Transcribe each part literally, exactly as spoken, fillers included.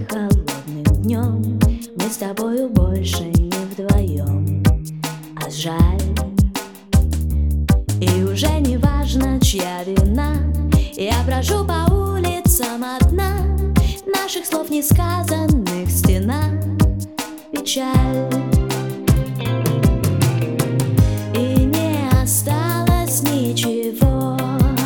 холодным днем мы с тобою больше не вдвоем, а жаль. И уже не важно, чья вина, я брожу по улицам одна, наших слов несказанных стена печаль. И не осталось ничего,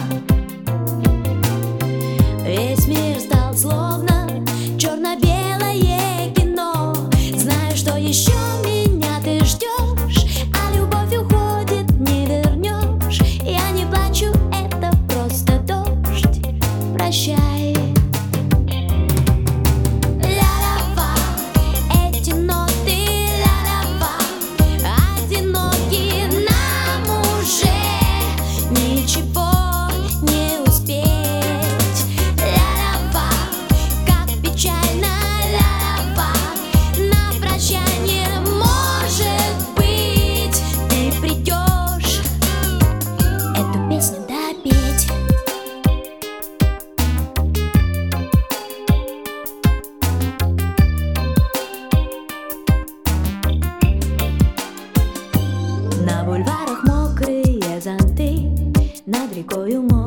весь мир стал словно черно-белое кино. Знаю, что еще меня ты ждешь, а любовь уходит, не вернешь. Я не плачу, это просто дождь. Прощай. Ля-ля-ва, эти ноты, ля-ля-ва, одиноки нам уже ничего не успеть. Ля-ля-ва, как печально, ля-ля-ва, на прощание, может быть, ты придешь эту песню допеть. На бульварах мокрые зонты, над рекою море.